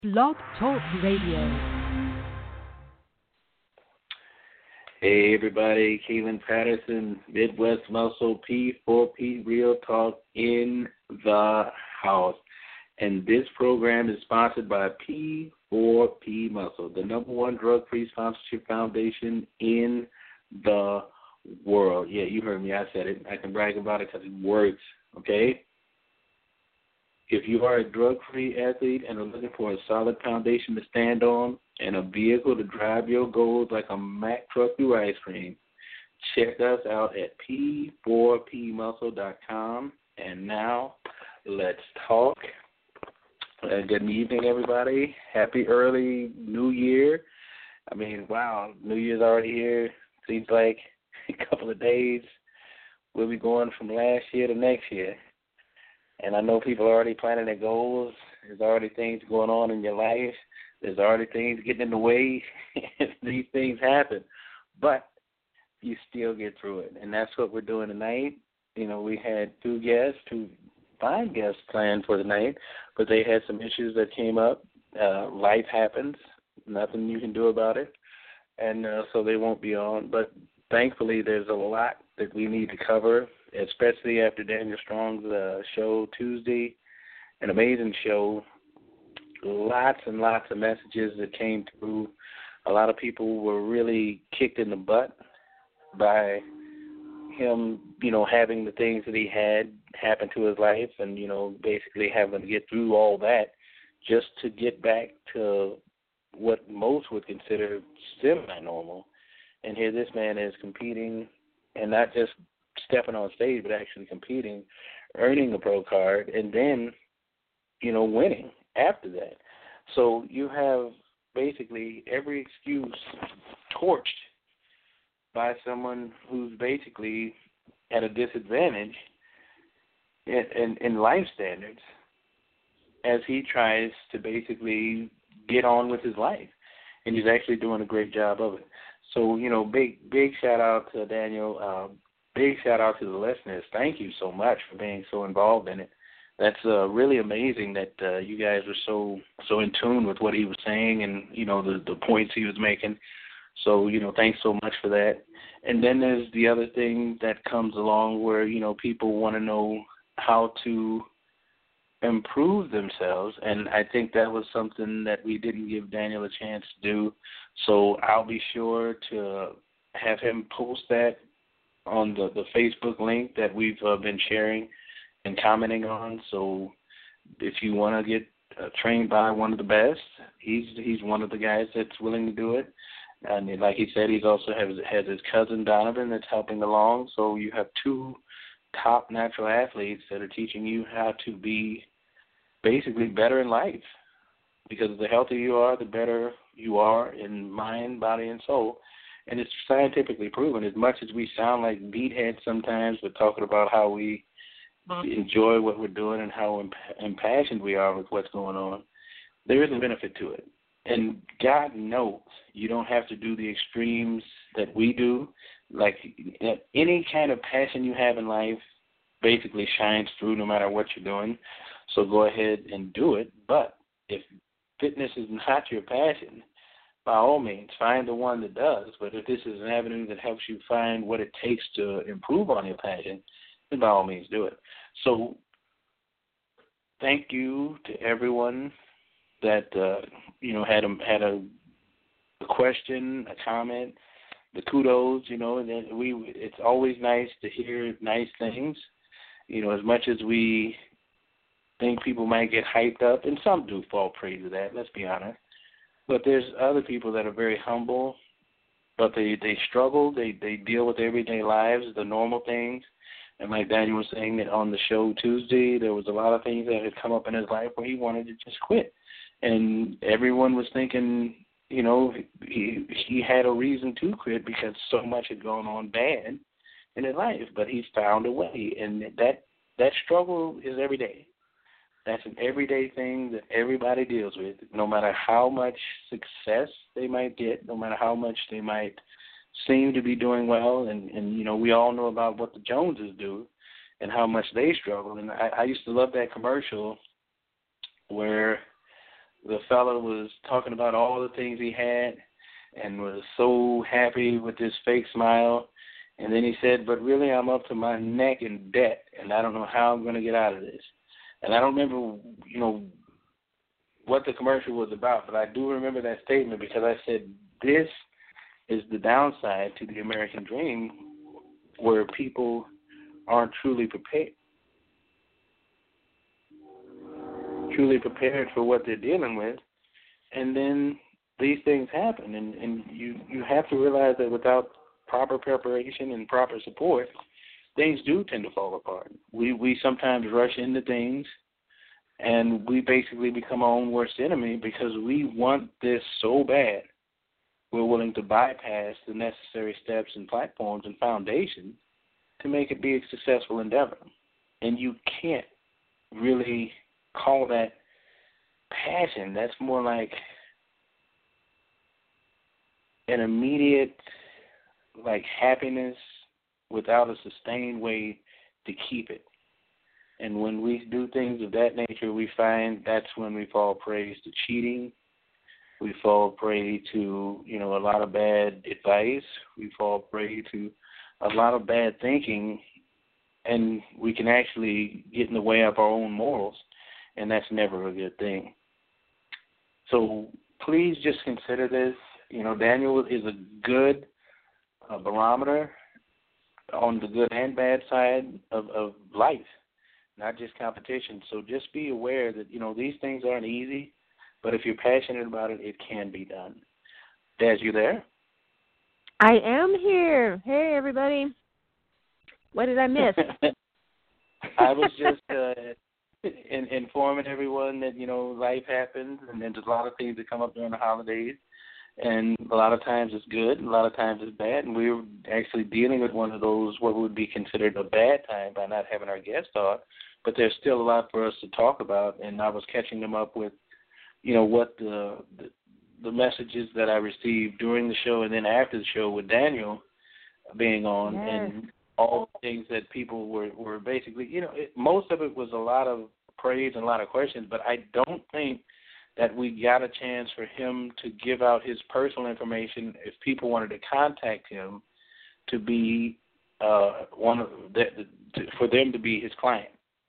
Blog Talk Radio. Hey everybody, Keelan Patterson, Midwest Muscle, P4P Real Talk in the house. And this program is sponsored by P4P Muscle, the number one drug-free sponsorship foundation in the world. Yeah, you heard me, I said it. I can brag about it because it works, okay? If you are a drug-free athlete and are looking for a solid foundation to stand on and a vehicle to drive your goals like a Mack truck through ice cream, check us out at p4pmuscle.com. And now, let's talk. Good evening, everybody. Happy early New Year. I mean, wow, New Year's already here. Seems like a couple of days. We'll be going from last year to next year. And I know people are already planning their goals. There's already things going on in your life. There's already things getting in the way. These things happen. But you still get through it. And that's what we're doing tonight. You know, we had two fine guests planned for tonight, but they had some issues that came up. Life happens. Nothing you can do about it. And so they won't be on. But thankfully, there's a lot that we need to cover, especially after Daniel Strong's show Tuesday. An amazing show. Lots and lots of messages that came through. A lot of people were really kicked in the butt by him, you know, having the things that he had happen to his life and, you know, basically having to get through all that just to get back to what most would consider semi-normal. And here this man is competing and not just stepping on stage, but actually competing, earning a pro card, and then, you know, winning after that. So you have basically every excuse torched by someone who's basically at a disadvantage in life standards as he tries to basically get on with his life. And he's actually doing a great job of it. So, you know, big shout out to Daniel. Big shout out to the listeners. Thank you so much for being so involved in it. That's really amazing that you guys were so in tune with what he was saying and, you know, the points he was making. So, you know, thanks so much for that. And then there's the other thing that comes along where, you know, people want to know how to improve themselves, and I think that was something that we didn't give Daniel a chance to do. So I'll be sure to have him post that on the Facebook link that we've been sharing and commenting on. So if you want to get trained by one of the best, he's one of the guys that's willing to do it. And like he said, he's also has his cousin Donovan that's helping along. So you have two top natural athletes that are teaching you how to be basically better in life. Because the healthier you are, the better you are in mind, body, and soul. And it's scientifically proven. As much as we sound like meatheads sometimes, we're talking about how we enjoy what we're doing and how impassioned we are with what's going on. There is a benefit to it. And God knows you don't have to do the extremes that we do. Like any kind of passion you have in life basically shines through no matter what you're doing. So go ahead and do it. But if fitness is not your passion, by all means, find the one that does. But if this is an avenue that helps you find what it takes to improve on your passion, then by all means do it. So thank you to everyone that you know had a question, a comment, the kudos. You know, and then it's always nice to hear nice things. You know, as much as we think people might get hyped up, and some do fall prey to that. Let's be honest. But there's other people that are very humble, but they struggle. They deal with everyday lives, the normal things. And like Daniel was saying that on the show Tuesday, there was a lot of things that had come up in his life where he wanted to just quit. And everyone was thinking, you know, he had a reason to quit because so much had gone on bad in his life. But he's found a way, and that struggle is every day. That's an everyday thing that everybody deals with, no matter how much success they might get, no matter how much they might seem to be doing well. And you know, we all know about what the Joneses do and how much they struggle. And I used to love that commercial where the fella was talking about all the things he had and was so happy with this fake smile. And then he said, but really I'm up to my neck in debt, and I don't know how I'm going to get out of this. And I don't remember, what the commercial was about, but I do remember that statement because I said, this is the downside to the American dream, where people aren't truly prepared for what they're dealing with. And then these things happen, and you have to realize that without proper preparation and proper support, things do tend to fall apart. We sometimes rush into things, and we basically become our own worst enemy because we want this so bad. We're willing to bypass the necessary steps and platforms and foundations to make it be a successful endeavor. And you can't really call that passion. That's more like an immediate, happiness without a sustained way to keep it. And when we do things of that nature, we find that's when we fall prey to cheating. We fall prey to, a lot of bad advice. We fall prey to a lot of bad thinking, and we can actually get in the way of our own morals, and that's never a good thing. So please just consider this. Daniel is a good barometer on the good and bad side of life, not just competition. So just be aware that, these things aren't easy, but if you're passionate about it, it can be done. Daz, you there? I am here. Hey, everybody. What did I miss? I was just informing everyone that, life happens, and there's a lot of things that come up during the holidays, and a lot of times it's good, and a lot of times it's bad, and we were actually dealing with one of those what would be considered a bad time by not having our guests on, but there's still a lot for us to talk about, and I was catching them up with, what the messages that I received during the show and then after the show with Daniel being on, yes. and all the things that people were basically, most of it was a lot of praise and a lot of questions, but I don't think that we got a chance for him to give out his personal information if people wanted to contact him to be for them to be his client.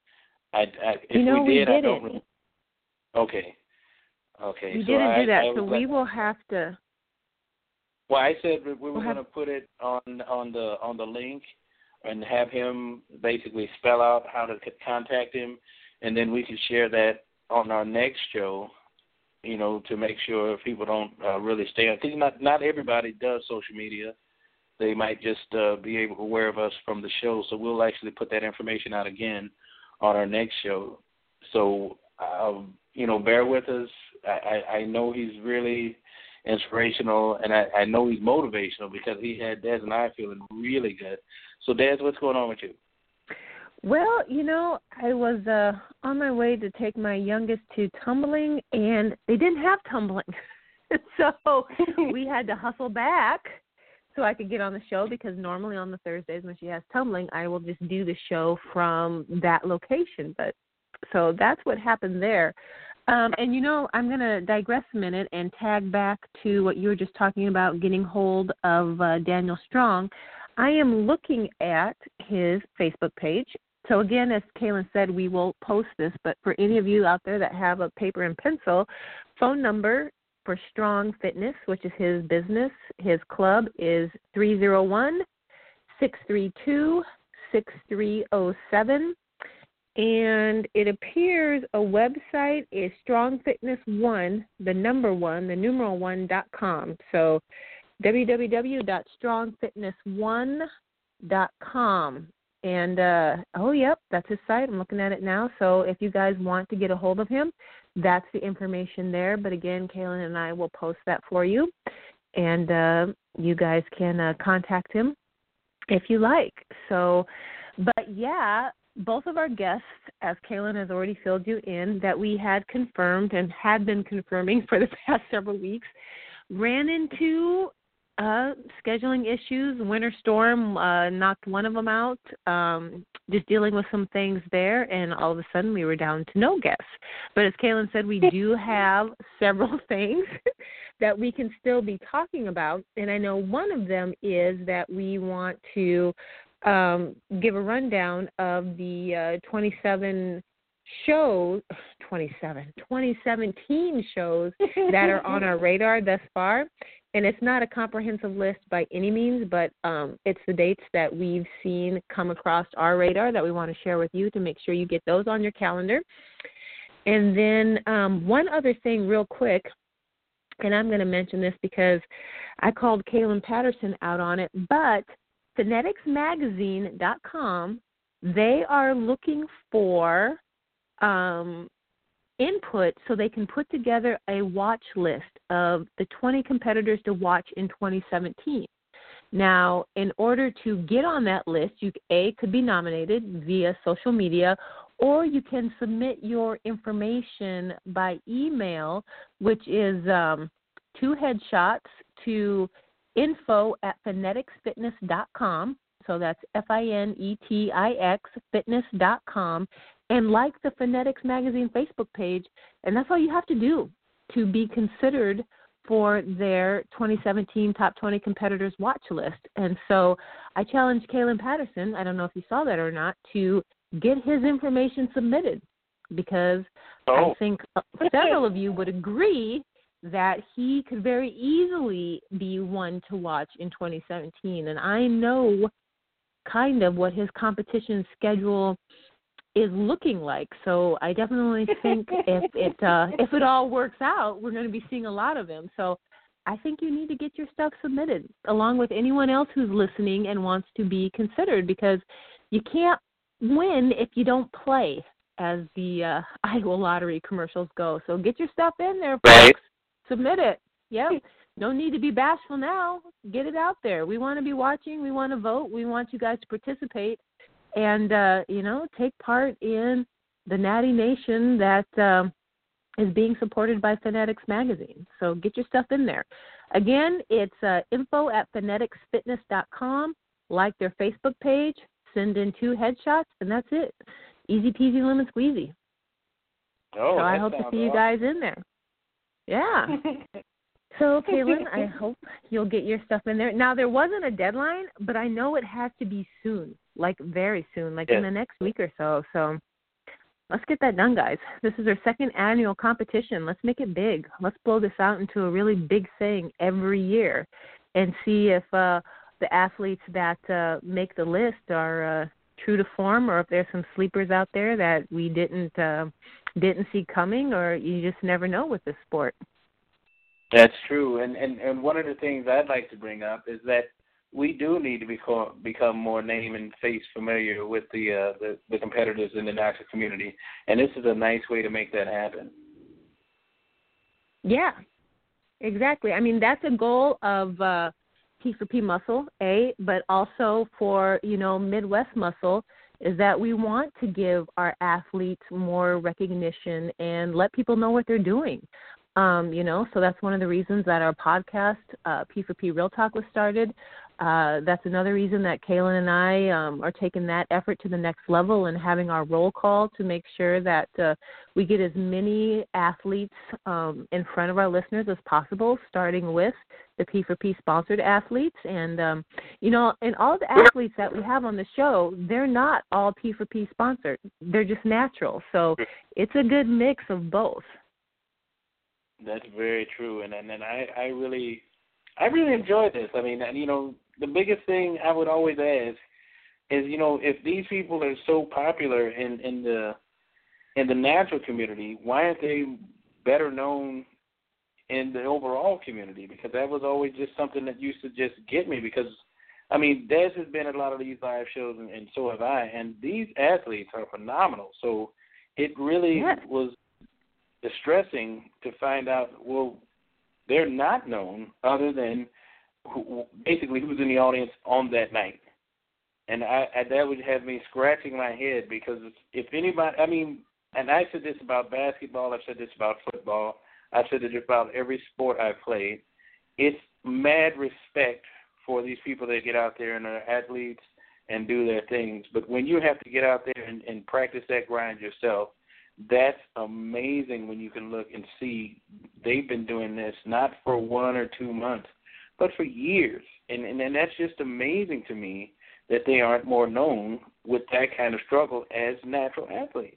If we did, I don't really. Okay. We didn't do that, so we will have to. Well, I said we were going to put it on the link and have him basically spell out how to contact him, and then we can share that on our next show, to make sure people don't really stay on. Because not everybody does social media. They might just be aware of us from the show, so we'll actually put that information out again on our next show. So, bear with us. I know he's really inspirational, and I know he's motivational because he had Dez and I feeling really good. So, Dez, what's going on with you? Well, I was on my way to take my youngest to tumbling, and they didn't have tumbling. So we had to hustle back so I could get on the show, because normally on the Thursdays when she has tumbling, I will just do the show from that location. But so that's what happened there. And, I'm going to digress a minute and tag back to what you were just talking about, getting hold of Daniel Strong. I am looking at his Facebook page. So, again, as Kaylin said, we will post this, but for any of you out there that have a paper and pencil, phone number for Strong Fitness, which is his business, his club, is 301-632-6307. And it appears a website is strongfitness1, the number 1, the numeral 1.com. So www.strongfitness1.com. And, yep, that's his site. I'm looking at it now. So if you guys want to get a hold of him, that's the information there. But, again, Kaylin and I will post that for you. And you guys can contact him if you like. So, but, yeah, both of our guests, as Kaylin has already filled you in, that we had confirmed and had been confirming for the past several weeks, ran into scheduling issues. Winter storm knocked one of them out. Just dealing with some things there, and all of a sudden we were down to no guests. But as Kaylin said, we do have several things that we can still be talking about, and I know one of them is that we want to give a rundown of the 2017 shows that are on our radar thus far. And it's not a comprehensive list by any means, but it's the dates that we've seen come across our radar that we want to share with you to make sure you get those on your calendar. And then one other thing real quick, and I'm going to mention this because I called Kaylin Patterson out on it, but phoneticsmagazine.com, they are looking for input so they can put together a watch list of the 20 competitors to watch in 2017. Now, in order to get on that list, you could be nominated via social media, or you can submit your information by email, which is 2 headshots to info@phoneticsfitness.com. So that's FINETIX fitness.com. And like the Phonetics Magazine Facebook page, and that's all you have to do to be considered for their 2017 Top 20 Competitors watch list. And so I challenged Kaylin Patterson, I don't know if you saw that or not, to get his information submitted because I think several of you would agree that he could very easily be one to watch in 2017. And I know kind of what his competition schedule is looking like. So I definitely think if it all works out, we're going to be seeing a lot of him. So I think you need to get your stuff submitted along with anyone else who's listening and wants to be considered, because you can't win if you don't play, as the Iowa Lottery commercials go. So get your stuff in there, folks. Right. Submit it. Yep. No need to be bashful now. Get it out there. We want to be watching. We want to vote. We want you guys to participate. And, take part in the Natty Nation that is being supported by Phonetics Magazine. So get your stuff in there. Again, it's info@phoneticsfitness.com. Like their Facebook page, send in 2 headshots, and that's it. Easy peasy lemon squeezy. Oh, so I hope to see you guys in there. Yeah. So, Kaylin, I hope you'll get your stuff in there. Now, there wasn't a deadline, but I know it has to be soon, like very soon, like in the next week or so. So let's get that done, guys. This is our 2nd annual competition. Let's make it big. Let's blow this out into a really big thing every year and see if the athletes that make the list are true to form, or if there's some sleepers out there that we didn't see coming, or you just never know with this sport. That's true, and one of the things I'd like to bring up is that we do need to become more name and face familiar with the competitors in the natural community, and this is a nice way to make that happen. Yeah, exactly. I mean, that's a goal of P4P Muscle, but also for Midwest Muscle, is that we want to give our athletes more recognition and let people know what they're doing. So that's one of the reasons that our podcast, P4P Real Talk, was started. That's another reason that Kaylin and I are taking that effort to the next level and having our roll call to make sure that we get as many athletes in front of our listeners as possible, starting with the P4P sponsored athletes. And, and all the athletes that we have on the show, they're not all P4P sponsored. They're just natural. So it's a good mix of both. That's very true, and I really enjoy this. I mean, the biggest thing I would always ask is, if these people are so popular in the natural community, why aren't they better known in the overall community? Because that was always just something that used to just get me. Because Des has been at a lot of these live shows, and so have I, and these athletes are phenomenal. So it really was distressing to find out, well, they're not known other than basically who's in the audience on that night. And that would have me scratching my head, because if anybody, and I said this about basketball, I've said this about football, I've said it about every sport I've played, it's mad respect for these people that get out there and are athletes and do their things. But when you have to get out there and practice that grind yourself, that's amazing when you can look and see they've been doing this not for 1 or 2 months, but for years. And that's just amazing to me that they aren't more known with that kind of struggle as natural athletes.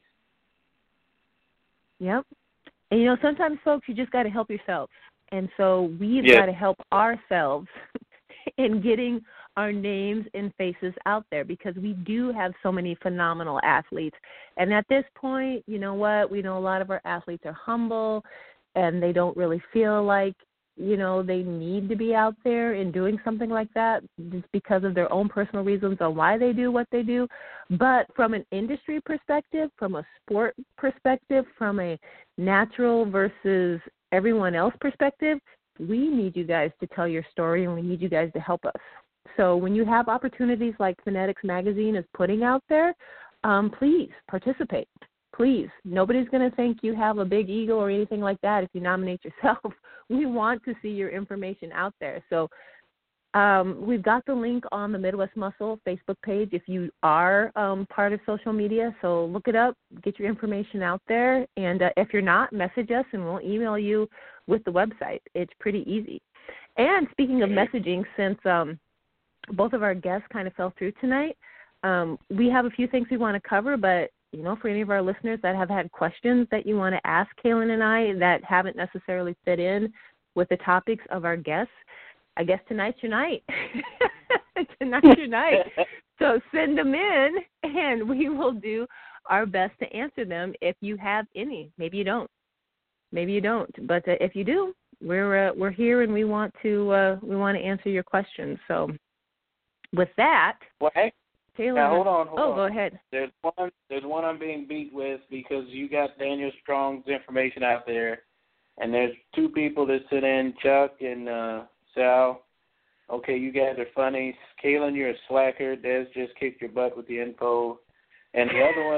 Yep. And, you know, sometimes, folks, you just got to help yourself. And so we've got to help ourselves in getting our names and faces out there, because we do have so many phenomenal athletes. And at this point, you know what, we know a lot of our athletes are humble and they don't really feel like, you know, they need to be out there and doing something like that just because of their own personal reasons on why they do what they do. But from an industry perspective, from a sport perspective, from a natural versus everyone else perspective, we need you guys to tell your story, and we need you guys to help us. So when you have opportunities like Fanatics Magazine is putting out there, please participate. Please. Nobody's going to think you have a big ego or anything like that if you nominate yourself. We want to see your information out there. So we've got the link on the Midwest Muscle Facebook page if you are part of social media. So look it up, get your information out there. And if you're not, message us and we'll email you with the website. It's pretty easy. And speaking of messaging, since both of our guests kind of fell through tonight, we have a few things we want to cover, but you know, for any of our listeners that have had questions that you want to ask Kaylin and I that haven't necessarily fit in with the topics of our guests, I guess tonight's your night. Tonight's your night. So send them in, and we will do our best to answer them if you have any. Maybe you don't. Maybe you don't. But if you do, we're here, and we want to answer your questions. So with that, well, hey, Taylor, now hold on. Go ahead. There's one I'm being beat with because you got Daniel Strong's information out there, and there's two people that sit in, Chuck and Sal. Okay, you guys are funny. Kaylin, you're a slacker. Des just kicked your butt with the info, and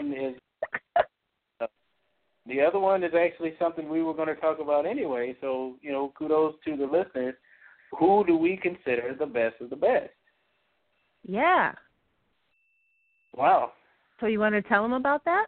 the other one is actually something we were going to talk about anyway. So you know, kudos to the listeners. Who do we consider the best of the best? Yeah. Wow. So you want to tell them about that?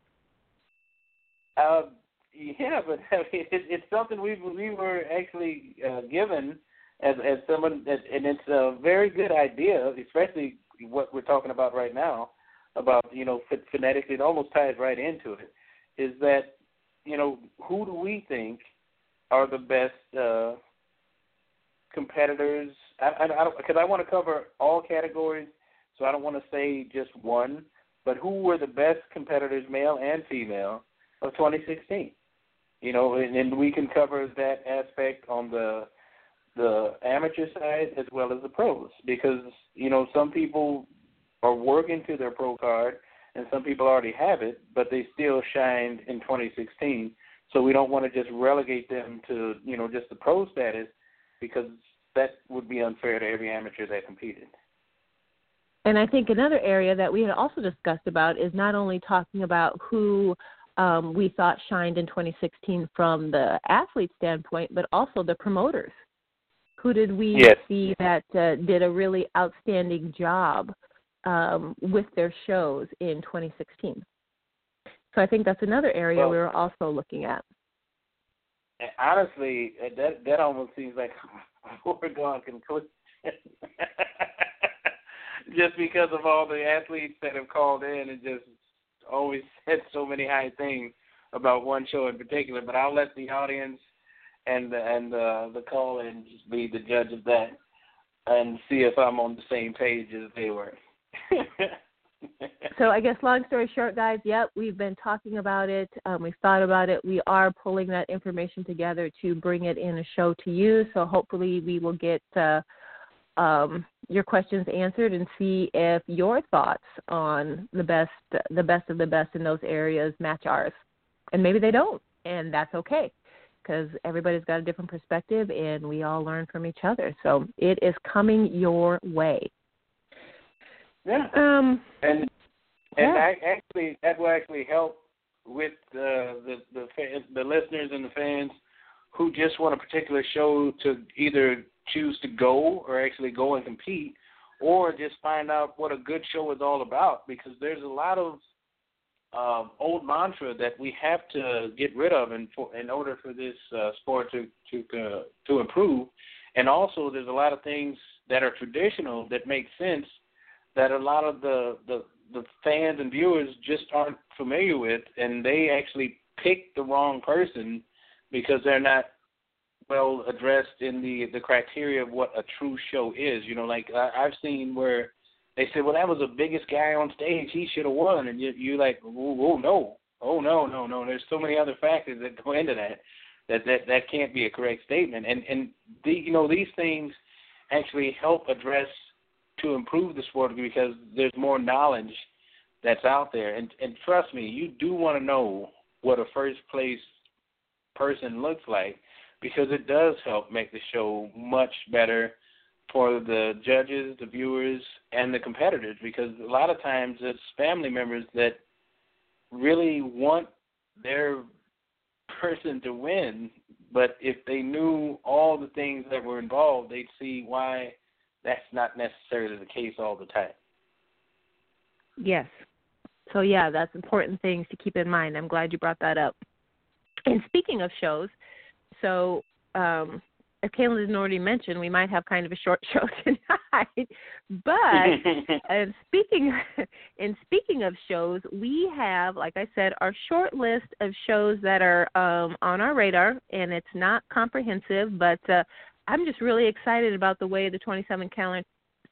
Yeah, but I mean, it's something we were actually given as someone, and it's a very good idea, especially what we're talking about right now about, you know, phonetics. It almost ties right into it. Is that, you know, who do we think are the best competitors? Because I want to cover all categories, so I don't want to say just one. But who were the best competitors, male and female, of 2016? You know, and we can cover that aspect on the amateur side as well as the pros, because, you know, some people are working to their pro card and some people already have it, but they still shined in 2016. So we don't want to just relegate them to, you know, just the pro status, because that would be unfair to every amateur that competed. And I think another area that we had also discussed about is not only talking about who we thought shined in 2016 from the athlete standpoint, but also the promoters. Who did we see that did a really outstanding job with their shows in 2016? So I think that's another area we were also looking at. Honestly, that almost seems like a foregone conclusion. Just because of all the athletes that have called in and just always said so many high things about one show in particular. But I'll let the audience and the call-in just be the judge of that and see if I'm on the same page as they were. So I guess long story short, guys, we've been talking about it. We've thought about it. We are pulling that information together to bring it in a show to you. So hopefully we will get your questions answered and see if your thoughts on the best of the best in those areas match ours. And maybe they don't, and that's okay, because everybody's got a different perspective and we all learn from each other. So it is coming your way. Yeah. Actually, that will actually help with the fans, the listeners and the fans who just want a particular show to either choose to go or actually go and compete, or just find out what a good show is all about, because there's a lot of old mantra that we have to get rid of in order for this sport to improve. And also there's a lot of things that are traditional that make sense that a lot of the fans and viewers just aren't familiar with, and they actually pick the wrong person because they're not well addressed in the criteria of what a true show is. You know, like I've seen where they said, well, that was the biggest guy on stage, he should have won, and you're like, oh no, there's so many other factors that go into that can't be a correct statement. And these things actually help address to improve the sport, because there's more knowledge that's out there. And trust me, you do want to know what a first place person looks like, because it does help make the show much better for the judges, the viewers, and the competitors, because a lot of times it's family members that really want their person to win, but if they knew all the things that were involved, they'd see why that's not necessarily the case all the time. Yes. So, yeah, that's important things to keep in mind. I'm glad you brought that up. And speaking of shows, so as Kaylin didn't already mention, we might have kind of a short show tonight. But speaking of shows, we have, like I said, our short list of shows that are on our radar, and it's not comprehensive, but I'm just really excited about the way the 2017,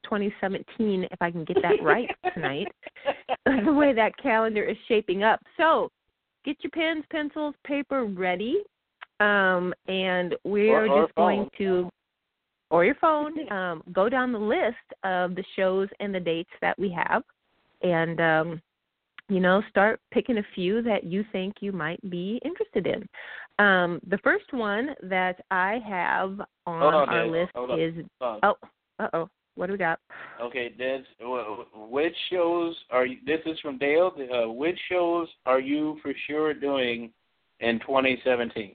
if I can get that right tonight, the way that calendar is shaping up. So get your pens, pencils, paper ready. And we're just going to, or your phone, go down the list of the shows and the dates that we have, and, start picking a few that you think you might be interested in. The first one that I have on our list is, what do we got? Okay, Des, which shows this is from Dale, which shows are you for sure doing in 2017?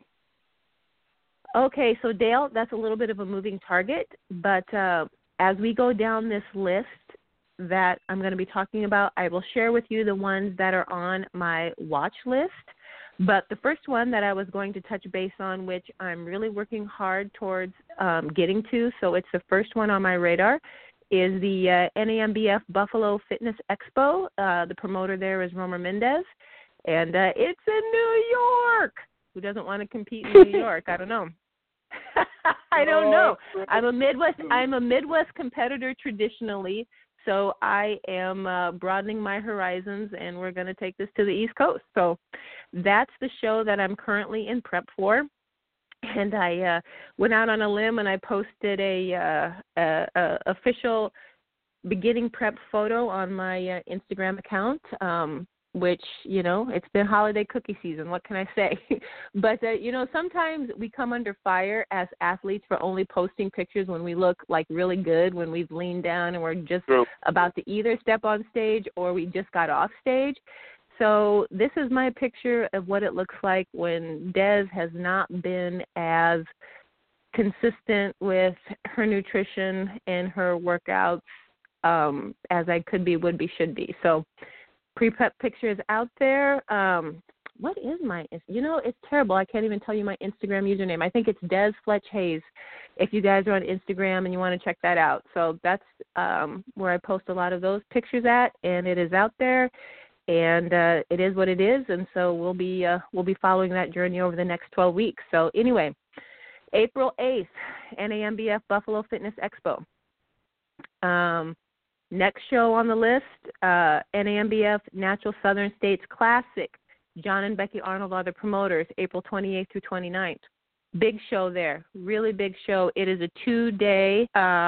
Okay, so Dale, that's a little bit of a moving target, but as we go down this list that I'm going to be talking about, I will share with you the ones that are on my watch list. But the first one that I was going to touch base on, which I'm really working hard towards getting to, so it's the first one on my radar, is the NAMBF Buffalo Fitness Expo. The promoter there is Romer Mendez, and it's in New York. Who doesn't want to compete in New York? I don't know. I don't know. I'm a Midwest competitor traditionally, so I am broadening my horizons, and we're going to take this to the East Coast. So that's the show that I'm currently in prep for. And I went out on a limb and I posted a official beginning prep photo on my Instagram account. Which, it's been holiday cookie season. What can I say? But, sometimes we come under fire as athletes for only posting pictures when we look like really good, when we've leaned down and we're just about to either step on stage or we just got off stage. So this is my picture of what it looks like when Des has not been as consistent with her nutrition and her workouts as I could be, would be, should be. So pre-prep pictures out there. What is my, it's terrible. I can't even tell you my Instagram username. I think it's Des Fletch Hayes, if you guys are on Instagram and you want to check that out. So that's where I post a lot of those pictures at, and it is out there, and it is what it is, and so we'll be following that journey over the next 12 weeks. So anyway, April 8th, NAMBF Buffalo Fitness Expo. Next show on the list, NAMBF Natural Southern States Classic. John and Becky Arnold are the promoters, April 28th through 29th. Big show there, really big show. It is a two-day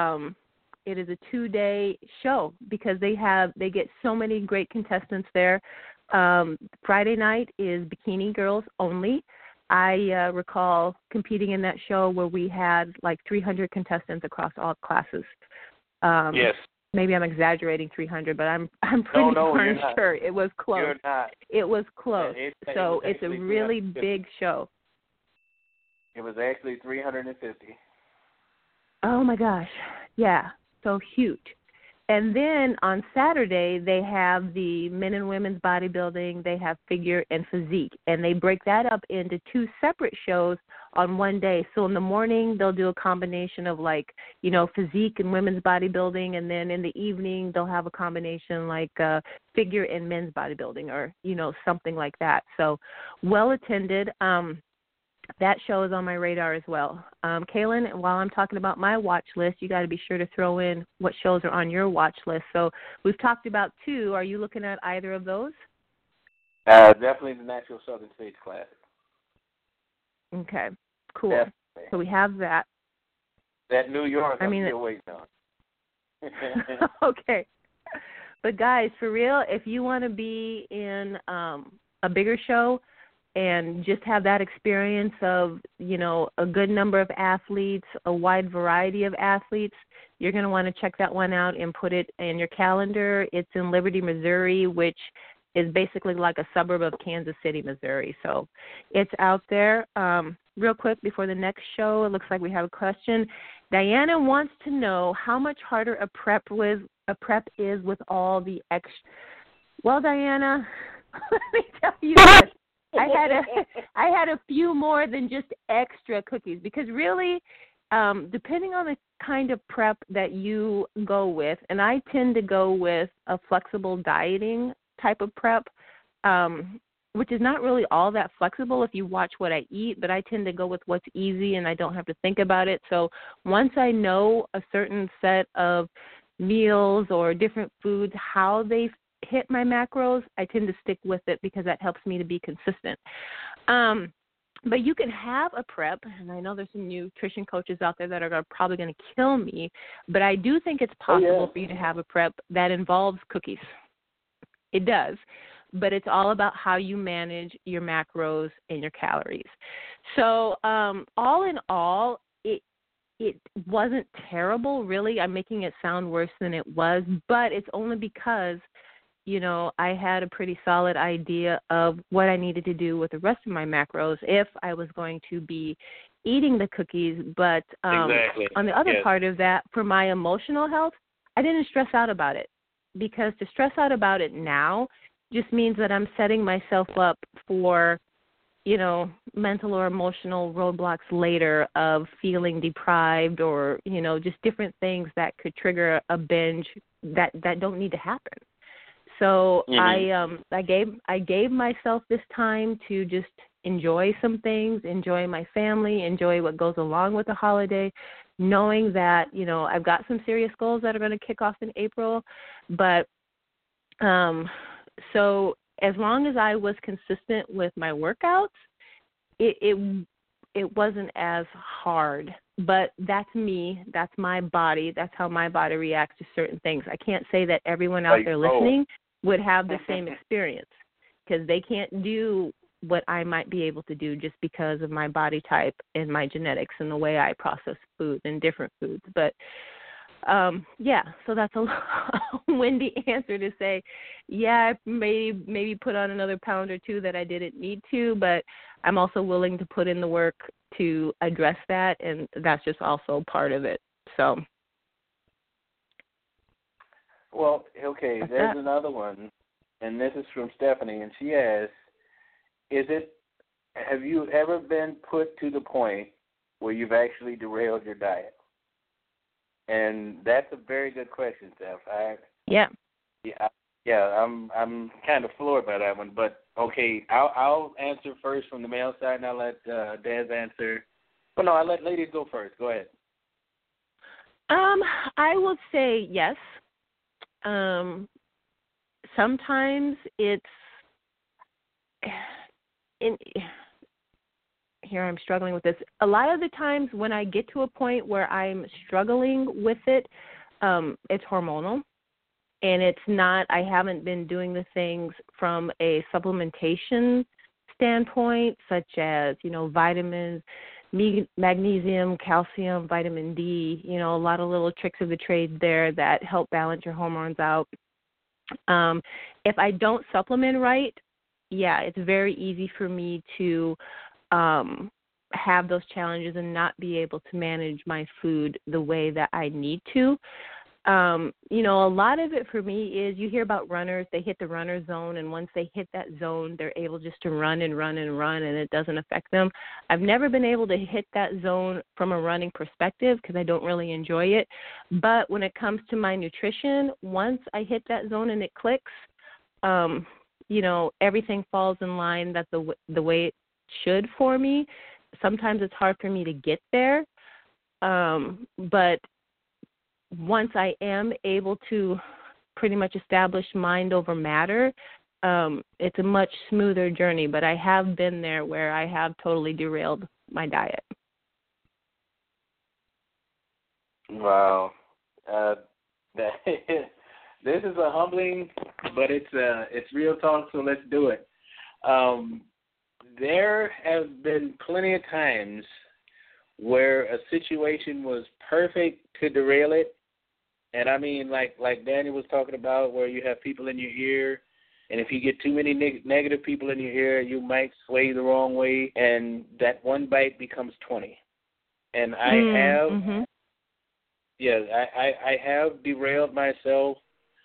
show because they get so many great contestants there. Friday night is bikini girls only. I recall competing in that show where we had like 300 contestants across all classes. Yes. Maybe I'm exaggerating 300, but I'm pretty darn sure it was close. You're not. It was close. So it's a really big show. It was actually 350. Oh my gosh. Yeah. So huge. And then on Saturday, they have the men and women's bodybuilding, they have figure and physique, and they break that up into two separate shows on one day. So in the morning, they'll do a combination of physique and women's bodybuilding, and then in the evening, they'll have a combination like figure and men's bodybuilding or, something like that. So well attended. That show is on my radar as well. Kaylin, while I'm talking about my watch list, you got to be sure to throw in what shows are on your watch list. So we've talked about two. Are you looking at either of those? Definitely the Natural Southern States Classic. Okay, cool. Definitely. So we have that. That New York, I'm still waiting on. Okay. But guys, for real, if you want to be in a bigger show, and just have that experience of, a good number of athletes, a wide variety of athletes, you're going to want to check that one out and put it in your calendar. It's in Liberty, Missouri, which is basically like a suburb of Kansas City, Missouri. So it's out there. Real quick, before the next show, it looks like we have a question. Diana wants to know how much harder a prep is with all the extra. Well, Diana, let me tell you this. I had a few more than just extra cookies because really, depending on the kind of prep that you go with, and I tend to go with a flexible dieting type of prep, which is not really all that flexible if you watch what I eat, but I tend to go with what's easy and I don't have to think about it. So once I know a certain set of meals or different foods, how they hit my macros, I tend to stick with it because that helps me to be consistent. But you can have a prep, and I know there's some nutrition coaches out there that are probably going to kill me, but I do think it's possible for you to have a prep that involves cookies. It does, but it's all about how you manage your macros and your calories. So all in all, it wasn't terrible, really. I'm making it sound worse than it was, but it's only because I had a pretty solid idea of what I needed to do with the rest of my macros if I was going to be eating the cookies. But exactly. On the other part of that, for my emotional health, I didn't stress out about it because to stress out about it now just means that I'm setting myself up for, mental or emotional roadblocks later of feeling deprived or, just different things that could trigger a binge that don't need to happen. So I gave myself this time to just enjoy some things, enjoy my family, enjoy what goes along with the holiday, knowing that, I've got some serious goals that are going to kick off in April. But so as long as I was consistent with my workouts, it wasn't as hard. But that's me. That's my body. That's how my body reacts to certain things. I can't say that everyone out there listening would have the same experience because they can't do what I might be able to do just because of my body type and my genetics and the way I process food and different foods. But, so that's a windy answer to say, I maybe put on another pound or two that I didn't need to, but I'm also willing to put in the work to address that, and that's just also part of it. So. Well, okay, that's there's that. Another one, and this is from Stephanie, and she asks, have you ever been put to the point where you've actually derailed your diet? And that's a very good question, Steph. I'm kind of floored by that one, but okay, I'll answer first from the male side, and I'll let Des answer. Well, no, I'll let ladies go first. Go ahead. I will say yes. Sometimes here I'm struggling with this. A lot of the times when I get to a point where I'm struggling with it, it's hormonal. And it's not, I haven't been doing the things from a supplementation standpoint, such as, vitamins, magnesium, calcium, vitamin D, a lot of little tricks of the trade there that help balance your hormones out. If I don't supplement right, it's very easy for me to have those challenges and not be able to manage my food the way that I need to. A lot of it for me is you hear about runners, they hit the runner zone, and once they hit that zone, they're able just to run and run and run, and it doesn't affect them. I've never been able to hit that zone from a running perspective because I don't really enjoy it. But when it comes to my nutrition, once I hit that zone and it clicks, everything falls in line that the way it should for me. Sometimes it's hard for me to get there, but once I am able to pretty much establish mind over matter, it's a much smoother journey. But I have been there where I have totally derailed my diet. Wow. This is a humbling, but it's real talk, so let's do it. There have been plenty of times where a situation was perfect to derail it. And I mean, like Daniel was talking about, where you have people in your ear, and if you get too many negative people in your ear, you might sway the wrong way, and that one bite becomes 20. And I have derailed myself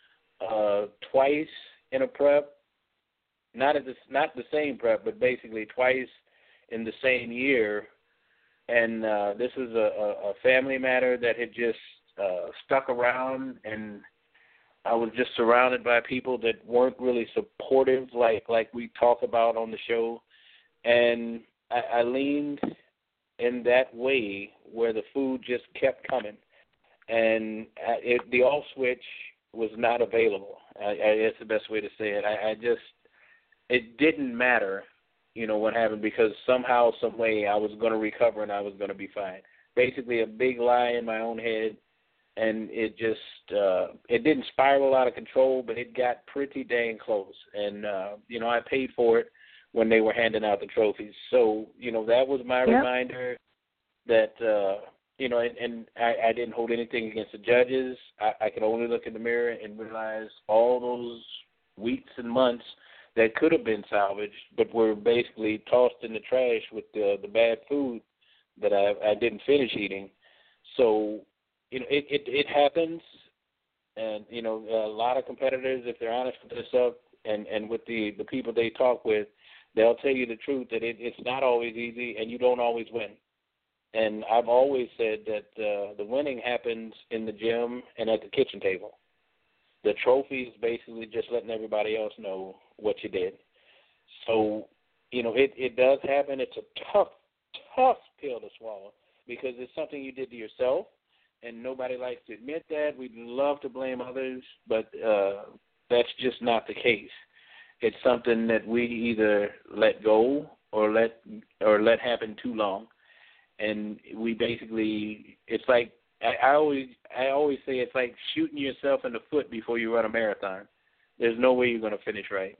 twice in a prep, not the same prep, but basically twice in the same year. And this is a family matter that had just stuck around, and I was just surrounded by people that weren't really supportive like we talk about on the show. And I leaned in that way where the food just kept coming. And the off switch was not available. That's the best way to say it. It didn't matter, what happened, because somehow, some way I was going to recover and I was going to be fine. Basically a big lie in my own head, and it just, it didn't spiral out of control, but it got pretty dang close. And, I paid for it when they were handing out the trophies. So, that was my reminder that, and I didn't hold anything against the judges. I could only look in the mirror and realize all those weeks and months that could have been salvaged, but were basically tossed in the trash with the bad food that I didn't finish eating. So, it happens, and, a lot of competitors, if they're honest with themselves and with the people they talk with, they'll tell you the truth that it's not always easy and you don't always win. And I've always said that the winning happens in the gym and at the kitchen table. The trophy is basically just letting everybody else know what you did. So, it does happen. It's a tough pill to swallow because it's something you did to yourself, and nobody likes to admit that. We'd love to blame others, but that's just not the case. It's something that we either let go or let happen too long. And we basically, it's like, I always say it's like shooting yourself in the foot before you run a marathon. There's no way you're going to finish right.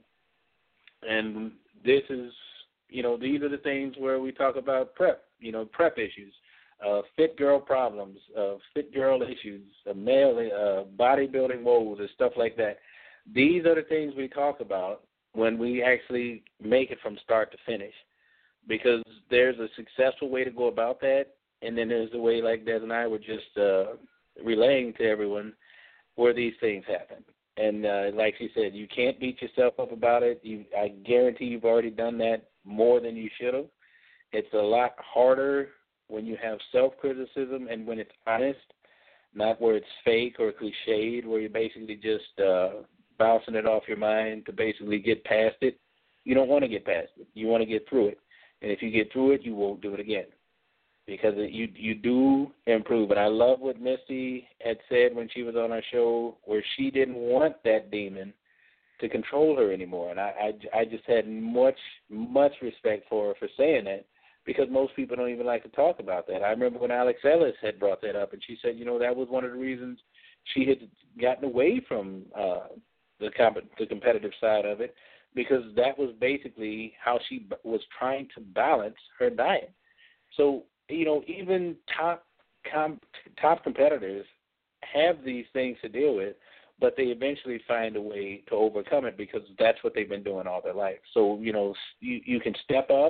And this is, these are the things where we talk about prep issues, fit girl problems, fit girl issues, male bodybuilding woes and stuff like that. These are the things we talk about when we actually make it from start to finish, because there's a successful way to go about that, and then there's the way, like Des and I were just relaying to everyone, where these things happen. And like she said, you can't beat yourself up about it. I guarantee you've already done that more than you should have. It's a lot harder when you have self-criticism and when it's honest, not where it's fake or cliched, where you're basically just bouncing it off your mind to basically get past it. You don't want to get past it. You want to get through it. And if you get through it, you won't do it again, because you do improve. And I love what Misty had said when she was on our show, where she didn't want that demon to control her anymore. And I just had much respect for her for saying that, because most people don't even like to talk about that. I remember when Alex Ellis had brought that up, and she said, that was one of the reasons she had gotten away from the competitive side of it, because that was basically how she was trying to balance her diet. So, even top competitors have these things to deal with, but they eventually find a way to overcome it, because that's what they've been doing all their life. So, you can step up,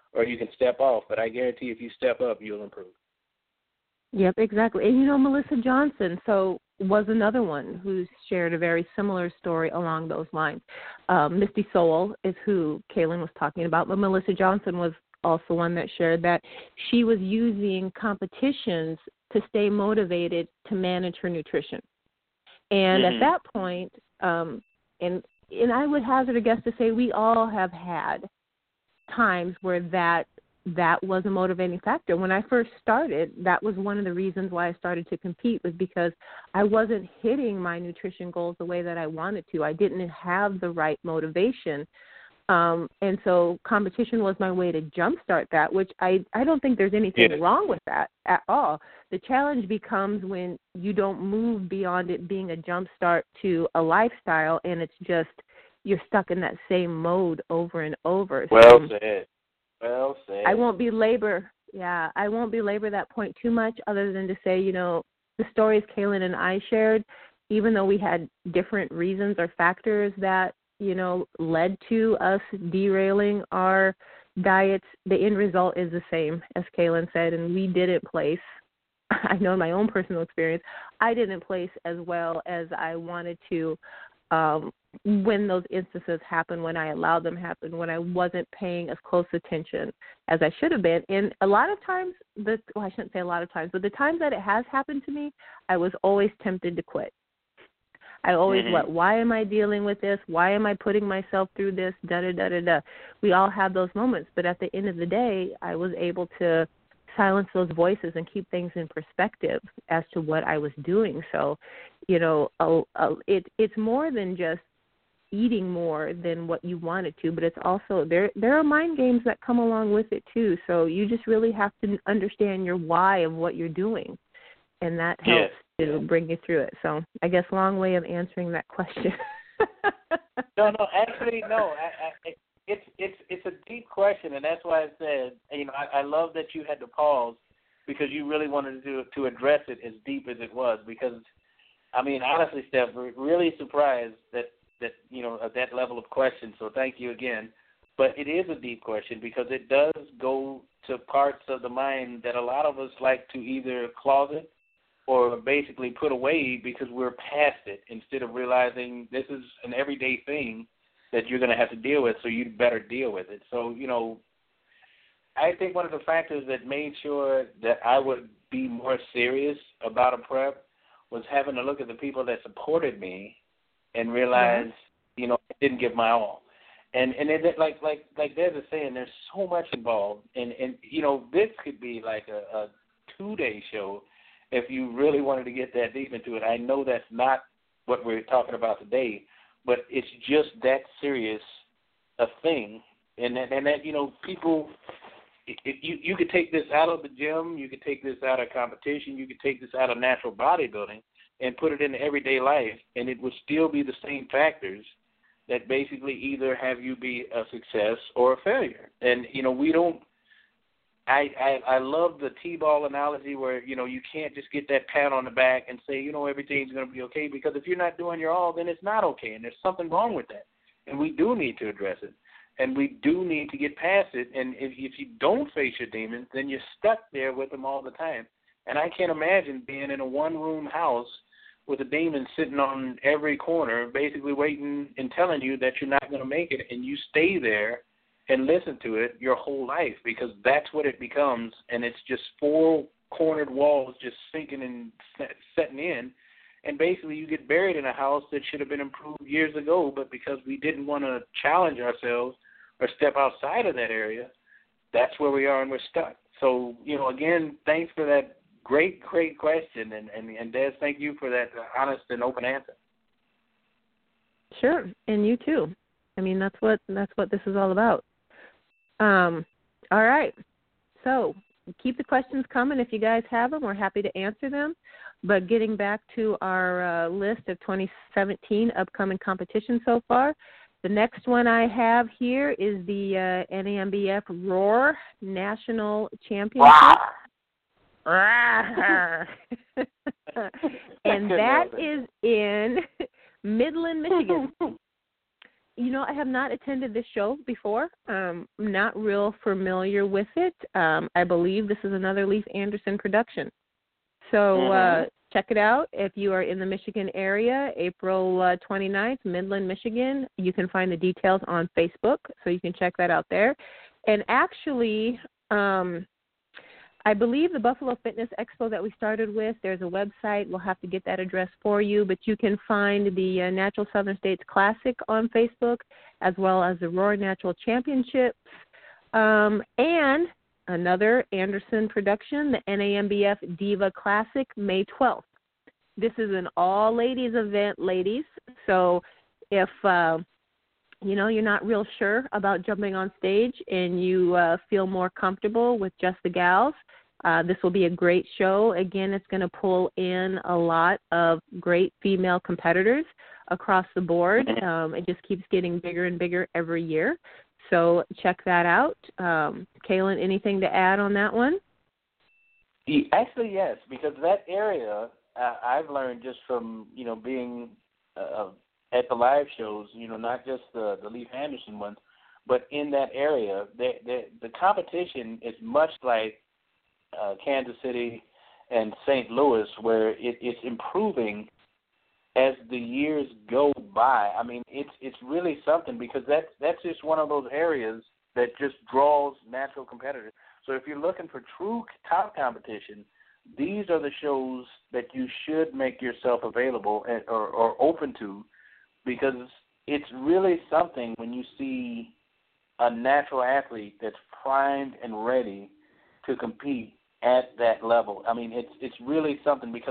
or you can step off. But I guarantee if you step up, you'll improve. Yep, exactly. And, Melissa Johnson was another one who shared a very similar story along those lines. Misty Sowell is who Kaylin was talking about, but Melissa Johnson was also one that shared that she was using competitions to stay motivated to manage her nutrition. And at that point, and I would hazard a guess to say we all have had times where that was a motivating factor. When I first started, that was one of the reasons why I started to compete, was because I wasn't hitting my nutrition goals the way that I wanted to. I didn't have the right motivation. And so competition was my way to jumpstart that, which I don't think there's anything wrong with that at all. The challenge becomes when you don't move beyond it being a jumpstart to a lifestyle, and it's just you're stuck in that same mode over and over. Well said. Well said. I won't belabor that point too much, other than to say, the stories Kaylin and I shared, even though we had different reasons or factors that, led to us derailing our diets, the end result is the same, as Kaylin said, and we didn't place, I know in my own personal experience, I didn't place as well as I wanted to when those instances happen, when I allowed them to happen, when I wasn't paying as close attention as I should have been. And a lot of times, I shouldn't say a lot of times, but the times that it has happened to me, I was always tempted to quit. I always why am I dealing with this? Why am I putting myself through this? Da-da-da-da-da. We all have those moments, but at the end of the day, I was able to silence those voices and keep things in perspective as to what I was doing. So, it's more than just eating more than what you wanted to, but it's also there are mind games that come along with it too. So you just really have to understand your why of what you're doing, and that helps to bring you through it. So I guess long way of answering that question. No, actually no. It's a deep question, and that's why I said, I love that you had to pause, because you really wanted to address it as deep as it was. Because, honestly, Steph, we're really surprised that at that level of question. So thank you again. But it is a deep question, because it does go to parts of the mind that a lot of us like to either closet or basically put away, because we're past it, instead of realizing this is an everyday thing that you're going to have to deal with, so you'd better deal with it. So, I think one of the factors that made sure that I would be more serious about a prep was having to look at the people that supported me and realize, I didn't give my all. And it, like Des is saying, there's so much involved. And this could be like a 2-day show if you really wanted to get that deep into it. I know that's not what we're talking about today, but it's just that serious a thing. And that people, you could take this out of the gym, you could take this out of competition, you could take this out of natural bodybuilding and put it into everyday life, and it would still be the same factors that basically either have you be a success or a failure. And, we don't, I love the T-ball analogy where, you can't just get that pat on the back and say, everything's going to be okay, because if you're not doing your all, then it's not okay, and there's something wrong with that. And we do need to address it, and we do need to get past it. And if you don't face your demons, then you're stuck there with them all the time. And I can't imagine being in a one-room house with a demon sitting on every corner, basically waiting and telling you that you're not going to make it, and you stay there and listen to it your whole life, because that's what it becomes, and it's just 4 cornered walls just sinking and setting in, and basically you get buried in a house that should have been improved years ago, but because we didn't want to challenge ourselves or step outside of that area, that's where we are, and we're stuck. So, again, thanks for that great question, and Des, thank you for that honest and open answer. Sure, and you too. That's what this is all about. All right. So keep the questions coming if you guys have them. We're happy to answer them. But getting back to our list of 2017 upcoming competitions so far, the next one I have here is the NAMBF Roar National Championship. And that is in Midland, Michigan. I have not attended this show before. I'm not real familiar with it. I believe this is another Leif Anderson production. So check it out if you are in the Michigan area, April 29th, Midland, Michigan. You can find the details on Facebook, so you can check that out there. And actually, I believe the Buffalo Fitness Expo that we started with, there's a website. We'll have to get that address for you, but you can find the Natural Southern States Classic on Facebook, as well as the Roar Natural Championships, and another Anderson production, the NAMBF Diva Classic, May 12th. This is an all-ladies event, ladies, so if you're not real sure about jumping on stage and you feel more comfortable with just the gals, this will be a great show. Again, it's going to pull in a lot of great female competitors across the board. It just keeps getting bigger and bigger every year. So check that out. Kaylin, anything to add on that one? Actually, yes, because that area, I've learned just from, being at the live shows, not just the Leif Anderson ones, but in that area, the competition is much like Kansas City and St. Louis, where it's improving as the years go by. I mean, it's really something, because that's just one of those areas that just draws natural competitors. So if you're looking for true top competition, these are the shows that you should make yourself available or open to, because it's really something when you see a natural athlete that's primed and ready to compete at that level. I mean, it's really something, because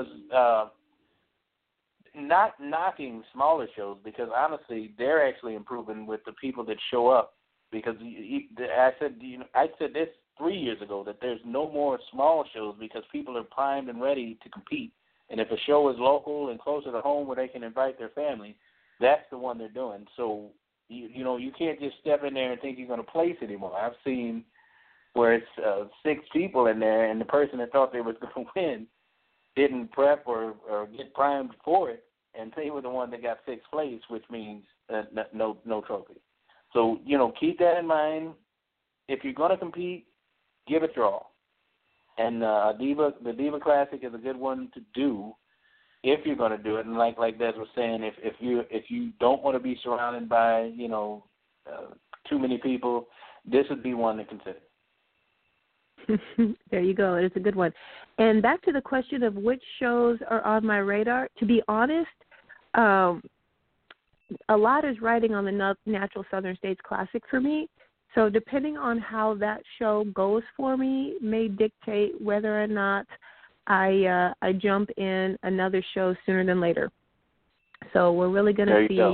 not knocking smaller shows, because honestly, they're actually improving with the people that show up. Because I said this 3 years ago, that there's no more small shows, because people are primed and ready to compete. And if a show is local and closer to home where they can invite their family, that's the one they're doing. So you can't just step in there and think you're going to place anymore. I've seen where it's 6 people in there, and the person that thought they was going to win didn't prep or get primed for it, and they were the one that got 6th place, which means no trophy. So, keep that in mind. If you're going to compete, give it your all. And the Diva Classic is a good one to do if you're going to do it. And like Des was saying, if you don't want to be surrounded by, too many people, this would be one to consider. There you go. It's a good one. And back to the question of which shows are on my radar, to be honest, a lot is riding on the Natural Southern States Classic for me. So depending on how that show goes for me may dictate whether or not I jump in another show sooner than later. So we're really going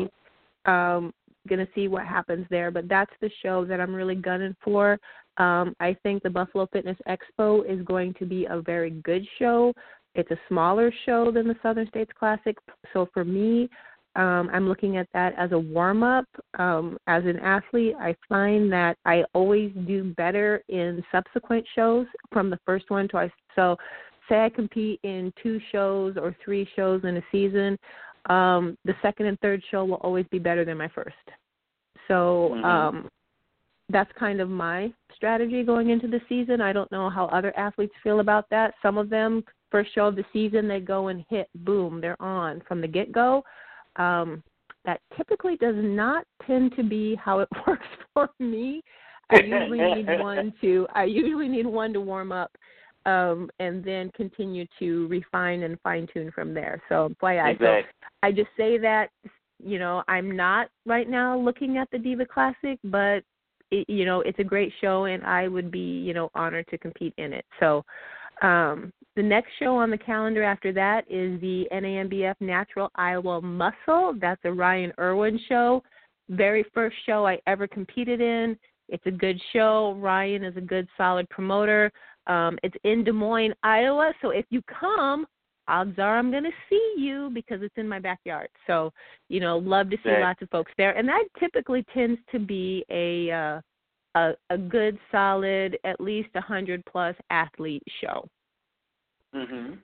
to see what happens there. But that's the show that I'm really gunning for. I think the Buffalo Fitness Expo is going to be a very good show. It's a smaller show than the Southern States Classic. So for me, I'm looking at that as a warm-up. As an athlete, I find that I always do better in subsequent shows from the first one. So say I compete in 2 shows or 3 shows in a season, the second and third show will always be better than my first. So that's kind of my strategy going into the season. I don't know how other athletes feel about that. Some of them, first show of the season, they go and hit, boom, they're on from the get-go. That typically does not tend to be how it works for me. I usually need one to warm up, and then continue to refine and fine-tune from there. So, I just say that, I'm not right now looking at the Diva Classic, but, it's a great show, and I would be, honored to compete in it. So, the next show on the calendar after that is the NAMBF Natural Iowa Muscle. That's a Ryan Irwin show. Very first show I ever competed in. It's a good show. Ryan is a good, solid promoter. It's in Des Moines, Iowa. So if you come, odds are I'm going to see you because it's in my backyard. So, love to see lots of folks there. And that typically tends to be a good, solid, at least 100-plus athlete show. Mm-hmm.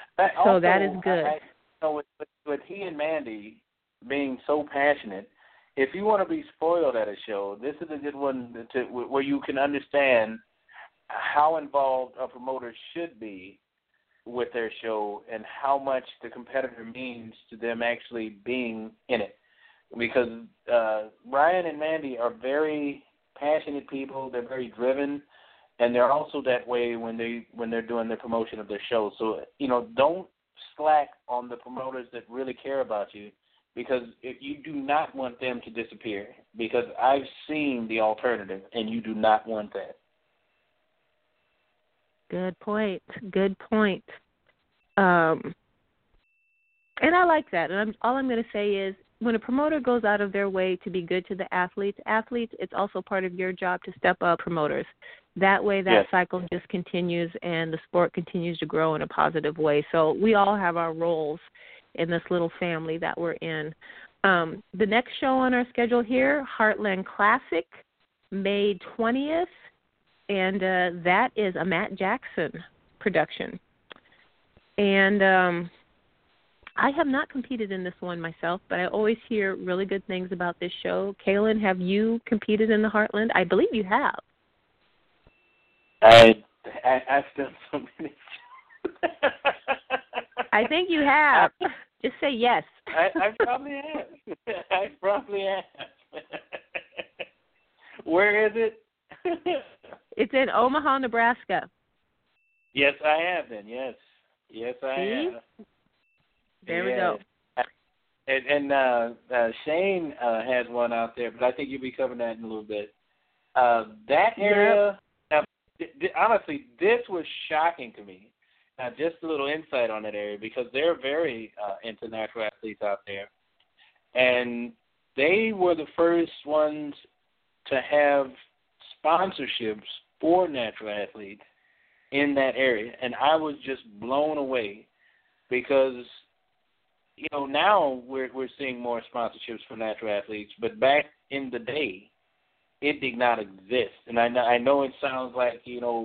That is good. With he and Mandy being so passionate, if you want to be spoiled at a show, this is a good one where you can understand how involved a promoter should be with their show and how much the competitor means to them actually being in it. Because Ryan and Mandy are very passionate people. They're very driven, and they're also that way when they're doing the promotion of their show. So, don't slack on the promoters that really care about you, because if you do not want them to disappear, because I've seen the alternative, and you do not want that. Good point. And I like that. And all I'm going to say is, when a promoter goes out of their way to be good to the athletes, it's also part of your job to step up promoters. That way that cycle just continues and the sport continues to grow in a positive way. So we all have our roles in this little family that we're in. The next show on our schedule here, Heartland Classic, May 20th, and that is a Matt Jackson production. And I have not competed in this one myself, but I always hear really good things about this show. Kaylin, have you competed in the Heartland? I believe you have. I've done so many shows. I think you have. Just say yes. I probably have. Where is it? It's in Omaha, Nebraska. Yes, I have been. Yes, I have. There we go. And Shane has one out there, but I think you'll be covering that in a little bit. That area, honestly, this was shocking to me. Just a little insight on that area, because they're very into natural athletes out there. And they were the first ones to have sponsorships for natural athletes in that area. And I was just blown away, because now we're seeing more sponsorships for natural athletes, but back in the day, it did not exist. And I know it sounds like,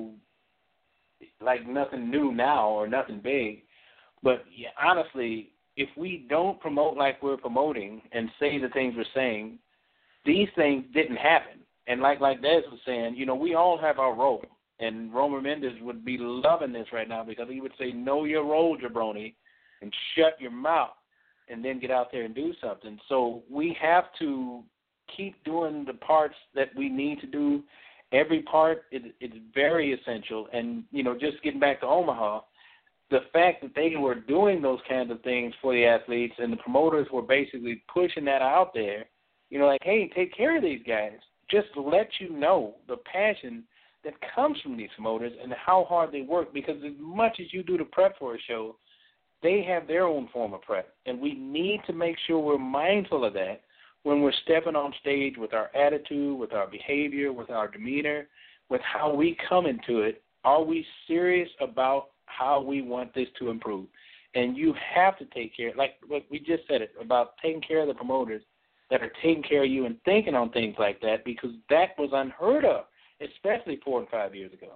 like nothing new now or nothing big, but honestly, if we don't promote like we're promoting and say the things we're saying, these things didn't happen. And like Des was saying, we all have our role. And Romer Mendez would be loving this right now, because he would say, know your role, jabroni, and shut your mouth, and then get out there and do something. So we have to keep doing the parts that we need to do. Every part is very essential. And, just getting back to Omaha, the fact that they were doing those kinds of things for the athletes and the promoters were basically pushing that out there, like, hey, take care of these guys. Just to let you know the passion that comes from these promoters and how hard they work, because as much as you do the prep for a show, they have their own form of prep, and we need to make sure we're mindful of that when we're stepping on stage with our attitude, with our behavior, with our demeanor, with how we come into it. Are we serious about how we want this to improve? And you have to take care, like what we just said, about taking care of the promoters that are taking care of you and thinking on things like that, because that was unheard of, especially 4 and 5 years ago.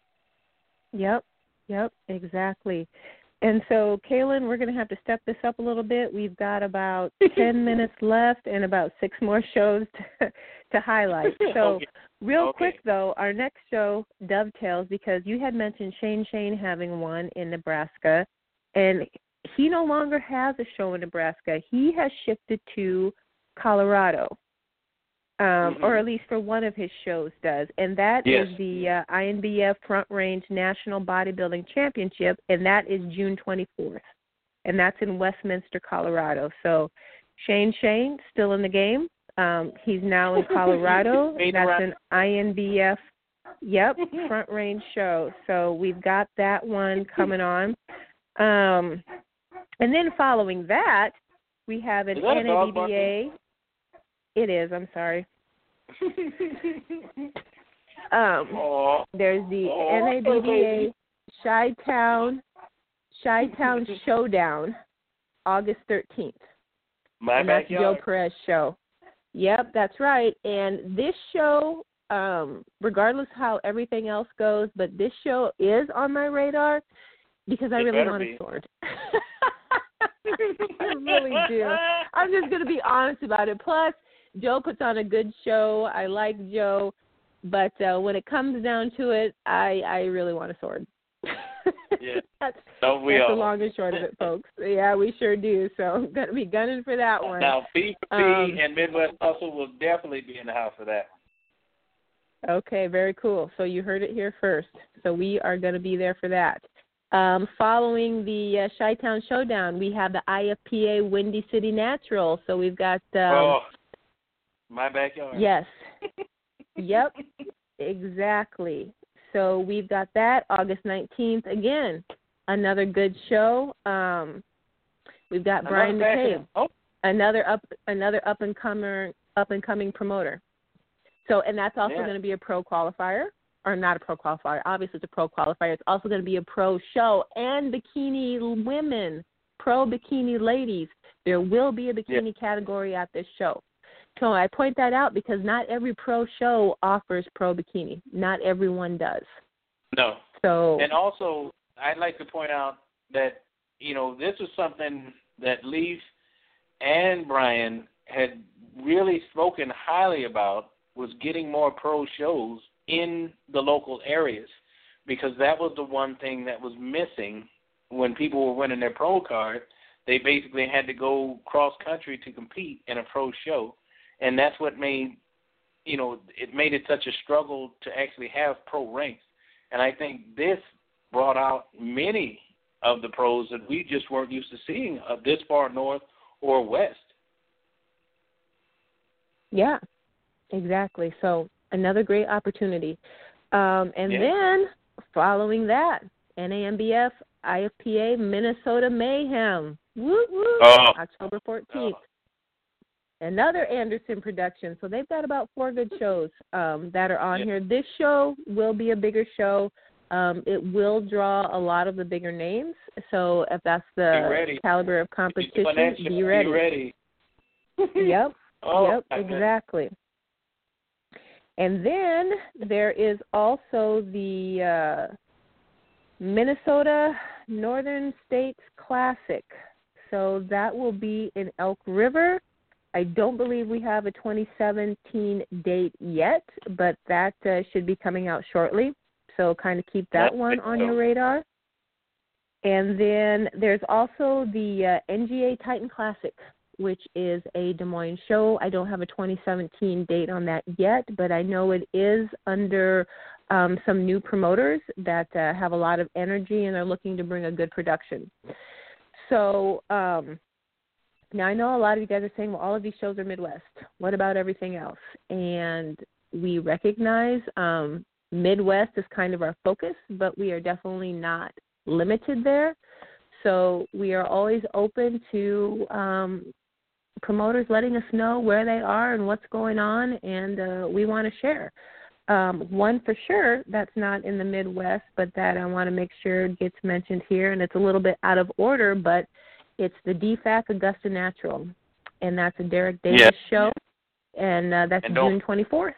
Yep, exactly. And so, Kaylin, we're going to have to step this up a little bit. We've got about 10 minutes left and about 6 more shows to highlight. So real quick, though, our next show dovetails, because you had mentioned Shane having one in Nebraska, and he no longer has a show in Nebraska. He has shifted to Colorado, or at least for one of his shows does, and that is the INBF Front Range National Bodybuilding Championship, and that is June 24th, and that's in Westminster, Colorado. So Shane still in the game. He's now in Colorado. That's an INBF, Front Range show. So we've got that one coming on. And then following that, we have an NABBA. It is, I'm sorry. There's the NABBA Chi-Town Showdown, August 13th. That's Joe Perez show. Yep, that's right. And this show, regardless how everything else goes, but this show is on my radar because I really want a sword. I really do. I'm just going to be honest about it. Plus, Joe puts on a good show. I like Joe, but when it comes down to it, I really want a sword. Yeah. that's Don't we that's all? the long and short of it, folks. Yeah, we sure do. So I'm gonna be gunning for that one. Now, P for P and Midwest Hustle will definitely be in the house for that one. Okay, very cool. So you heard it here first. So we are going to be there for that. Following the Chi-Town Showdown, we have the IFPA Windy City Natural. So we've got... my backyard. Yes. Yep, exactly. So we've got that August 19th. Again, another good show. We've got Brian McCabe, another up and coming promoter. So, and that's also going to be a pro qualifier, or not a pro qualifier. Obviously, it's a pro qualifier. It's also going to be a pro show and bikini women, pro bikini ladies. There will be a bikini category at this show. So I point that out because not every pro show offers pro bikini. Not everyone does. No. So, and also, I'd like to point out that, this is something that Leaf and Brian had really spoken highly about, was getting more pro shows in the local areas, because that was the one thing that was missing when people were winning their pro card. They basically had to go cross country to compete in a pro show, and that's what made it made it such a struggle to actually have pro ranks. And I think this brought out many of the pros that we just weren't used to seeing this far north or west. Yeah. Exactly. So another great opportunity. Then following that, NAMBF, IFPA, Minnesota Mayhem. Woo woo. October 14th. Another Anderson production. So they've got about 4 good shows that are on here. This show will be a bigger show. It will draw a lot of the bigger names. So if that's the caliber of competition, be ready. Be ready. Yep. Yep. Exactly. And then there is also the Minnesota Northern States Classic. So that will be in Elk River. I don't believe we have a 2017 date yet, but that should be coming out shortly. So kind of keep that one on your radar. And then there's also the NGA Titan Classic, which is a Des Moines show. I don't have a 2017 date on that yet, but I know it is under some new promoters that have a lot of energy and are looking to bring a good production. So now I know a lot of you guys are saying, well, all of these shows are Midwest. What about everything else? And we recognize Midwest is kind of our focus, but we are definitely not limited there. So we are always open to promoters letting us know where they are and what's going on, and we want to share. One for sure that's not in the Midwest, but that I want to make sure gets mentioned here, and it's a little bit out of order, but it's the DFAC Augusta Natural, and that's a Derek Davis show, and that's June 24th.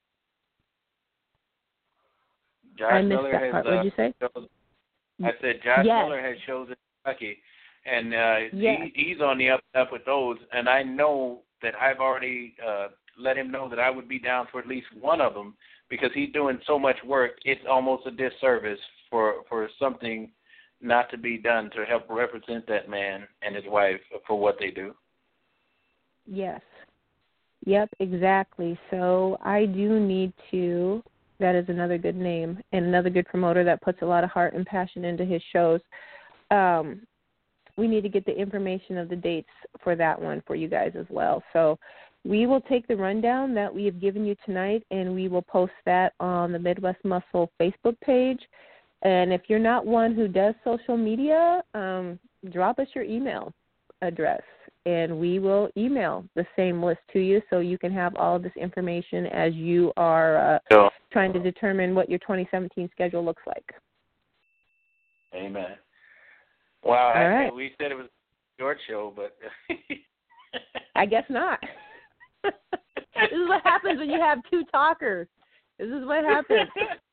I missed that part. What did you say? I said Josh Miller has shows in Kentucky, and he's on the up and up with those, and I know that I've already let him know that I would be down for at least one of them, because he's doing so much work, it's almost a disservice for something not to be done to help represent that man and his wife for what they do. Yes. Yep, exactly. So I do need to, that is another good name and another good promoter that puts a lot of heart and passion into his shows. We need to get the information of the dates for that one for you guys as well. So we will take the rundown that we have given you tonight, and we will post that on the Midwest Muscle Facebook page. And if you're not one who does social media, drop us your email address, and we will email the same list to you so you can have all of this information as you are trying to determine what your 2017 schedule looks like. Amen. Wow, all right. We said it was a short show, but I guess not. This is what happens when you have 2 talkers. This is what happens.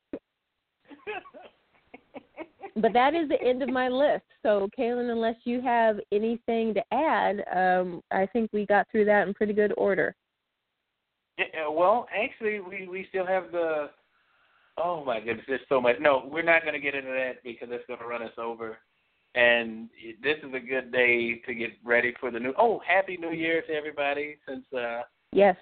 But that is the end of my list. So, Kaylin, unless you have anything to add, I think we got through that in pretty good order. Well, actually, we still have the. Oh my goodness, there's so much. No, we're not going to get into that because it's going to run us over. And this is a good day to get ready for the new. Oh, Happy New Year to everybody! Since yes,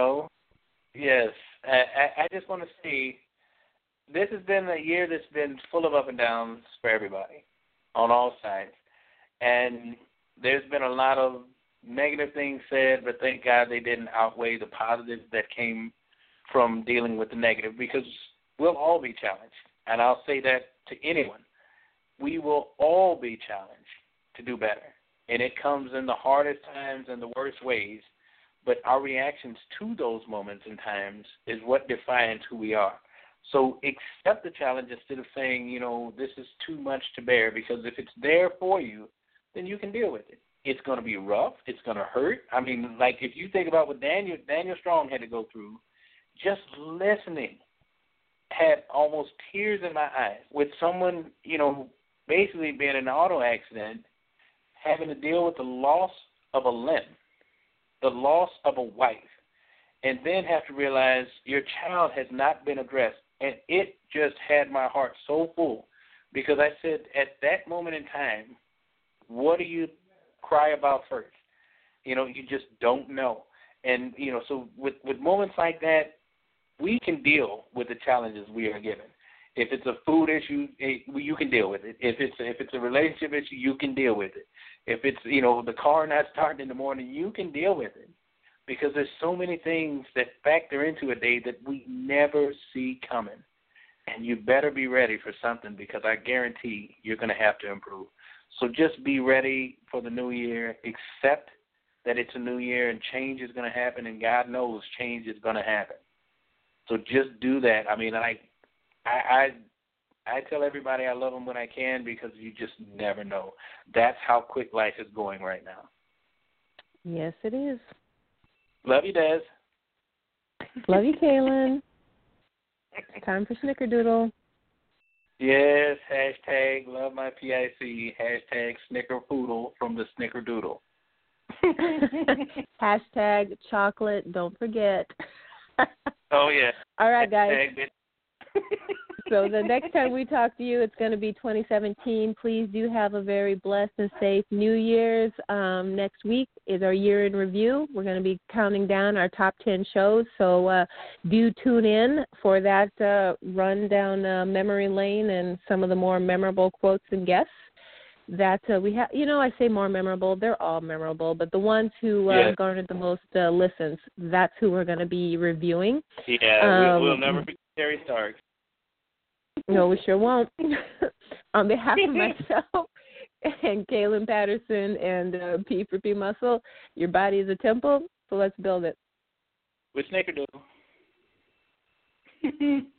yes, I just want to say this has been a year that's been full of up and downs for everybody on all sides, and there's been a lot of negative things said, but thank God they didn't outweigh the positives that came from dealing with the negative, because we'll all be challenged, and I'll say that to anyone. We will all be challenged to do better, and it comes in the hardest times and the worst ways, but our reactions to those moments and times is what defines who we are. So accept the challenge instead of saying, this is too much to bear, because if it's there for you, then you can deal with it. It's going to be rough. It's going to hurt. I mean, like if you think about what Daniel Strong had to go through, just listening had almost tears in my eyes with someone, basically being in an auto accident, having to deal with the loss of a limb, the loss of a wife, and then have to realize your child has not been addressed. And it just had my heart so full, because I said, at that moment in time, what do you cry about first? You just don't know. And, so with moments like that, we can deal with the challenges we are given. If it's a food issue, you can deal with it. If it's a relationship issue, you can deal with it. If it's, the car not starting in the morning, you can deal with it. Because there's so many things that factor into a day that we never see coming. And you better be ready for something, because I guarantee you're going to have to improve. So just be ready for the new year. Accept that it's a new year and change is going to happen, and God knows change is going to happen. So just do that. I mean, I tell everybody I love them when I can, because you just never know. That's how quick life is going right now. Yes, it is. Love you, Des. Love you, Kaylin. Time for Snickerdoodle. Yes, hashtag love my PIC, hashtag Snickerpoodle from the Snickerdoodle. Hashtag chocolate, don't forget. Oh, yeah. All right, guys. So the next time we talk to you, it's going to be 2017. Please do have a very blessed and safe New Year's. Next week is our year in review. We're going to be counting down our top 10 shows, so do tune in for that run down memory lane and some of the more memorable quotes and guests that we have. I say more memorable. They're all memorable, but the ones who garnered the most listens, that's who we're going to be reviewing. Yeah, we'll never be Terry Stark. No, we sure won't. On behalf of myself and Kaylin Patterson and P for P Muscle, your body is a temple, so let's build it. With Snickerdoodle.